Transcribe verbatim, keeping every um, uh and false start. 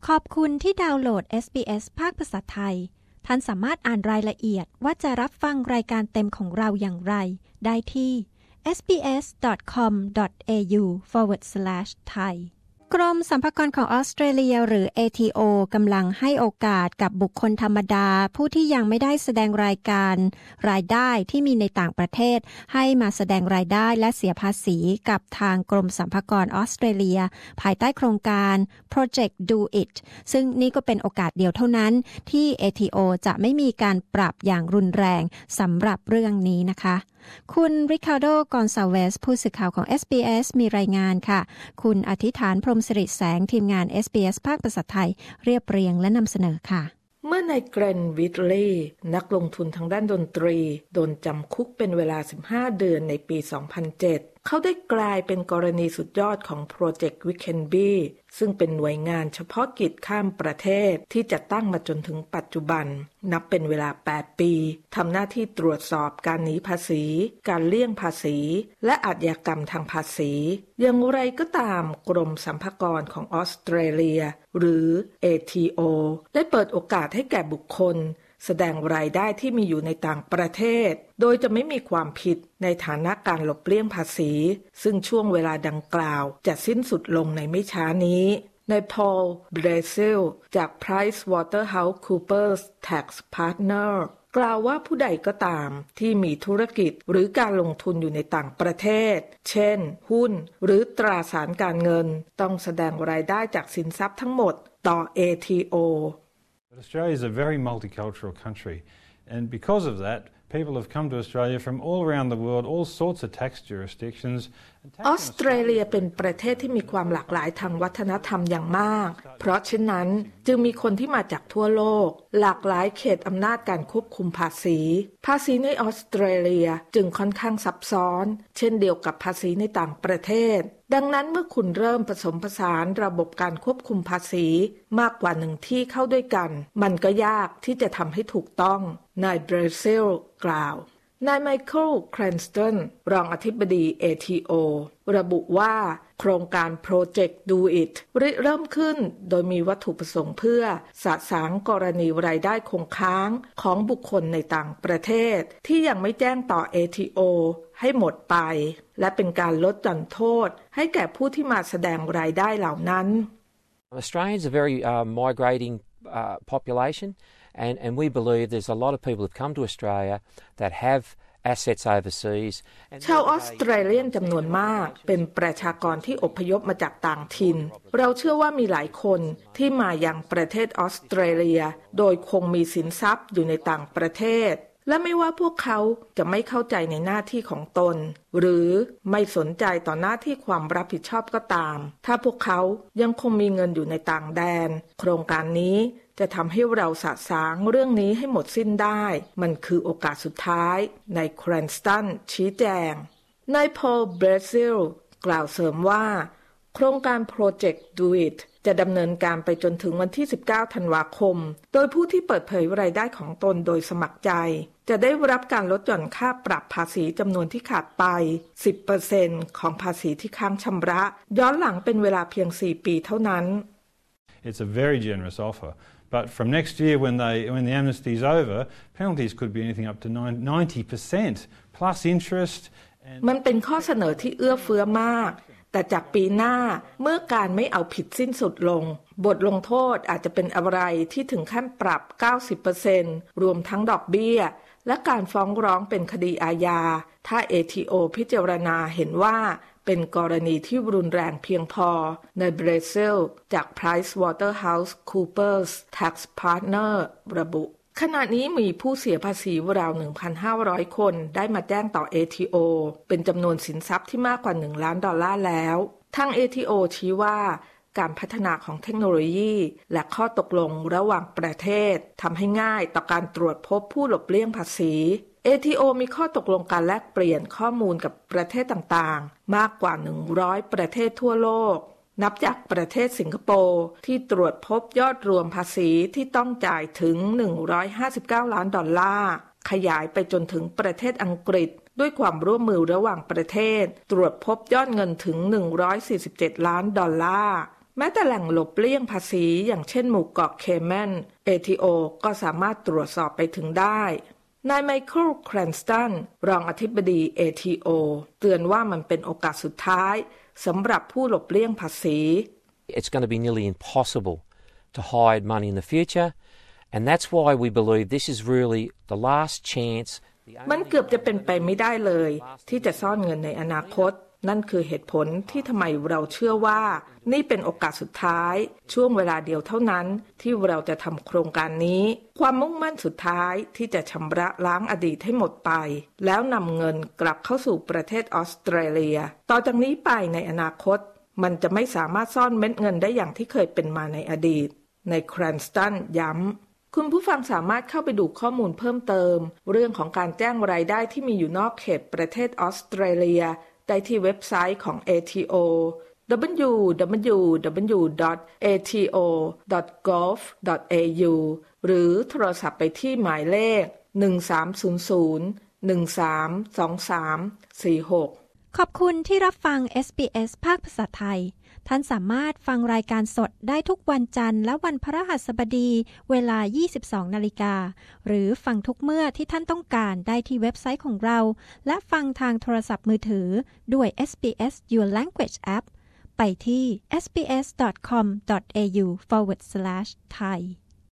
ขอบคุณที่ดาวน์โหลด เอส บี เอส ภาคภาษาไทยท่านสามารถอ่านรายละเอียดว่าจะรับฟังรายการเต็มของเราอย่างไรได้ที่ เอส บี เอส ดอท คอม ดอท เอ ยู สแลช ไทย กรมสรรพากรของออสเตรเลียหรือ เอ ที โอ กำลังให้โอกาสกับบุคคลธรรมดาผู้ที่ยังไม่ได้แสดงรายการรายได้ที่มีในต่างประเทศให้มาแสดงรายได้และเสียภาษีกับทางกรมสรรพากรออสเตรเลียภายใต้โครงการ Project Do It ซึ่งนี่ก็เป็นโอกาสเดียวเท่านั้นที่ เอ ที โอ จะไม่มีการปรับอย่างรุนแรงสำหรับเรื่องนี้นะคะคุณริคาร์โด กอนซาเวสผู้สื่อข่าวของ เอส บี เอส มีรายงานค่ะคุณอธิษฐานพรหมสิริแสงทีมงาน เอส บี เอส ภาคภาษาไทยเรียบเรียงและนำเสนอค่ะเมื่อนายเกรนวิทลีย์นักลงทุนทางด้านดนตรีโดนจำคุกเป็นเวลาสิบห้าเดือนในปีสองพันเจ็ดเขาได้กลายเป็นกรณีสุดยอดของโปรเจกต์วิกเคนบี้ซึ่งเป็นหน่วยงานเฉพาะกิจข้ามประเทศที่จัดตั้งมาจนถึงปัจจุบันนับเป็นเวลาแปดปีทำหน้าที่ตรวจสอบการหนีภาษีการเลี่ยงภาษีและอาชญากรรมทางภาษีอย่างไรก็ตามกรมสรรพากรของออสเตรเลียหรือ เอ ที โอ ได้เปิดโอกาสให้แก่บุคคลแสดงรายได้ที่มีอยู่ในต่างประเทศโดยจะไม่มีความผิดในฐานะการหลบเลี่ยงภาษีซึ่งช่วงเวลาดังกล่าวจะสิ้นสุดลงในไม่ช้านี้นายพอล เบรซิลจาก PricewaterhouseCoopers Tax Partner กล่าวว่าผู้ใดก็ตามที่มีธุรกิจหรือการลงทุนอยู่ในต่างประเทศเช่นหุ้นหรือตราสารการเงินต้องแสดงรายได้จากสินทรัพย์ทั้งหมดต่อ เอ ที โอ Australia is a very multicultural country, and because of that, people have come to Australia from all around the world, all sorts of tax jurisdictions. ออสเตรเลียเป็นประเทศที่มีความหลากหลายทางวัฒนธรรมอย่างมากเพราะฉะนั้นจึงมีคนที่มาจากทั่วโลกหลากหลายเขตอำนาจการควบคุมภาษีภาษีในออสเตรเลียจึงค่อนข้างซับซ้อนเช่นเดียวกับภาษีในต่างประเทศดังนั้นเมื่อคุณเริ่มผสมผสานระบบการควบคุมภาษีมากกว่าหนึ่งที่เข้าด้วยกันมันก็ยากที่จะทำให้ถูกต้องนายเบรซิลกล่าวนายไมเคิล แครนสตันรองอธิบดี เอ ที โอ ระบุว่าโครงการ Project Do It ริเริ่มขึ้นโดยมีวัตถุประสงค์เพื่อสะสางกรณีรายได้คงค้างของบุคคลในต่างประเทศที่ยังไม่แจ้งต่อ เอ ที โอ ให้หมดไปและเป็นการลดหย่อนโทษให้แก่ผู้ที่มาแสดงรายได้เหล่านั้น Australians are a very uh, migrating uh, population and, and we believe there's a lot of people who've come to Australia that have assets overseas ชาวออสเตรเลียนจำนวนมากเป็นประชากรที่อพยพมาจากต่างถิ่นเราเชื่อว่ามีหลายคนที่มายังประเทศออสเตรเลียโดยคงมีสินทรัพย์อยู่ในต่างประเทศและไม่ว่าพวกเขาจะไม่เข้าใจในหน้าที่ของตนหรือไม่สนใจต่อหน้าที่ความรับผิดชอบก็ตามถ้าพวกเขายังคงมีเงินอยู่ในต่างแดนโครงการนี้จะทำให้เราสะสางเรื่องนี้ให้หมดสิ้นได้มันคือโอกาสสุดท้ายนายแครนสตันชี้แจงนายพอล เบรซิลกล่าวเสริมว่าโครงการ Project Do It จะดำเนินการไปจนถึงวันที่สิบเก้าธันวาคมโดยผู้ที่เปิดเผยรายได้ของตนโดยสมัครใจจะได้รับการลดหย่อนค่าปรับภาษีจำนวนที่ขาดไป สิบเปอร์เซ็นต์ ของภาษีที่ค้างชำระย้อนหลังเป็นเวลาเพียงสี่ปีเท่านั้น It's a very generous offer, but from next year when they when the amnesty is over, penalties could be anything up to ninety percent plus interest. มันเป็นข้อเสนอที่เอื้อเฟื้อมากแต่จากปีหน้าเมื่อการไม่เอาผิดสิ้นสุดลงบทลงโทษอาจจะเป็นอะไรที่ถึงขั้นปรับ เก้าสิบเปอร์เซ็นต์ รวมทั้งดอกเบี้ยและการฟ้องร้องเป็นคดีอาญาถ้า เอ ที โอ พิจารณาเห็นว่าเป็นกรณีที่รุนแรงเพียงพอในเบรซิลจาก PricewaterhouseCoopers Tax Partner ระบุขณะนี้มีผู้เสียภาษีราว หนึ่งพันห้าร้อย คนได้มาแจ้งต่อ เอ ที โอ เป็นจำนวนสินทรัพย์ที่มากกว่าหนึ่งล้านดอลลาร์แล้วทาง เอ ที โอ ชี้ว่าการพัฒนาของเทคโนโลยีและข้อตกลงระหว่างประเทศทำให้ง่ายต่อการตรวจพบผู้หลบเลี่ยงภาษี เอ ที โอ มีข้อตกลงการแลกเปลี่ยนข้อมูลกับประเทศต่างๆมากกว่าหนึ่งร้อยประเทศทั่วโลกนับจากประเทศสิงคโปร์ที่ตรวจพบยอดรวมภาษีที่ต้องจ่ายถึงหนึ่งร้อยห้าสิบเก้าล้านดอลลาร์ขยายไปจนถึงประเทศอังกฤษด้วยความร่วมมือระหว่างประเทศตรวจพบยอดเงินถึงหนึ่งร้อยสี่สิบเจ็ดล้านดอลลาร์แม้แต่แหล่งหลบเลี่ยงภาษีอย่างเช่นหมู่เกาะเคแมน เอ ที โอ ก็สามารถตรวจสอบไปถึงได้นายไมเคิล แครนสตันรองอธิบดี เอ ที โอ เตือนว่ามันเป็นโอกาสสุดท้ายสำหรับผู้หลบเลี่ยงภาษี It's going to be nearly impossible to hide money in the future, and that's why we believe this is really the last chance. มันเกือบจะเป็นไปไม่ได้เลยที่จะซ่อนเงินในอนาคตนั่นคือเหตุผลที่ทำไมเราเชื่อว่านี่เป็นโอกาสสุดท้ายช่วงเวลาเดียวเท่านั้นที่เราจะทำโครงการนี้ความมุ่งมั่นสุดท้ายที่จะชำระล้างอดีตให้หมดไปแล้วนำเงินกลับเข้าสู่ประเทศออสเตรเลียต่อจากนี้ไปในอนาคตมันจะไม่สามารถซ่อนเม็ดเงินได้อย่างที่เคยเป็นมาในอดีตในแครนสตันย้ำคุณผู้ฟังสามารถเข้าไปดูข้อมูลเพิ่มเติมเรื่องของการแจ้งรายได้ที่มีอยู่นอกเขตประเทศออสเตรเลียได้ที่เว็บไซต์ของ เอ ที โอ ดับเบิลยู ดับเบิลยู ดับเบิลยู ดอท เอ ที โอ ดอท จี โอ วี ดอท เอ ยู หรือโทรศัพท์ไปที่หมายเลขหนึ่ง สาม ศูนย์ ศูนย์ หนึ่ง สาม สอง สาม สี่ หกขอบคุณที่รับฟัง เอส บี เอส ภาคภาษาไทยท่านสามารถฟังรายการสดได้ทุกวันจันทร์และวันพฤหัสบดีเวลา ยี่สิบสองนาฬิกา หรือฟังทุกเมื่อที่ท่านต้องการได้ที่เว็บไซต์ของเราและฟังทางโทรศัพท์มือถือด้วย เอส บี เอส Your Language App ไปที่ เอส บี เอส ดอท คอม ดอท เอ ยู ฟอร์วาร์ด สแลช ไทย